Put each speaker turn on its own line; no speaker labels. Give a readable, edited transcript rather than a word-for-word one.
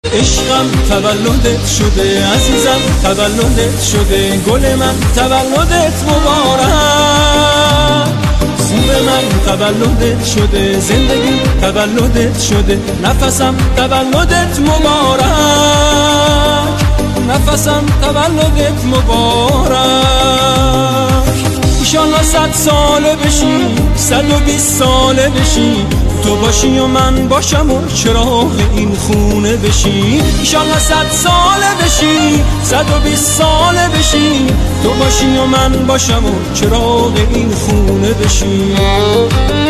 عشقم تولدت شده، عزیزم تولدت شده، گل من تولدت مبارک. خوب من تولدت شده، زندگی تولدت شده، نفسم تولدت مبارک، نفسم تولدت مبارک. ایشالله 100 ساله بشی، 120 ساله بشی، تو باشی و من باشم و چراغ این خونه بشی. ایشالله 100 ساله بشی، 120 ساله بشی، تو باشی و من باشم و چراغ این خونه بشی.